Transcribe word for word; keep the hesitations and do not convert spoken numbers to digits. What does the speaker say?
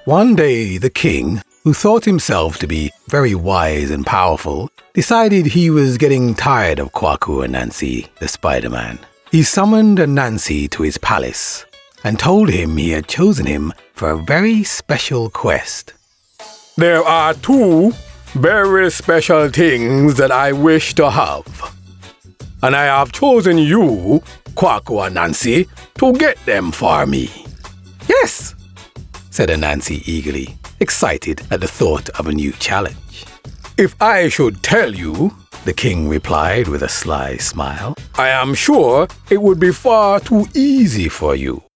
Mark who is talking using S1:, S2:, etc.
S1: One day the king, who thought himself to be very wise and powerful, decided he was getting tired of Kwaku and Nancy, the Spider-Man. He summoned Nancy to his palace and told him he had chosen him for a very special quest.
S2: There are two very special things that I wish to have, and I have chosen you, Kwaku and Nancy, to get them for me.
S1: Yes, said Nancy eagerly, excited at the thought of a new challenge.
S2: If I should tell you,
S1: the king replied with a sly smile,
S2: I am sure it would be far too easy for you.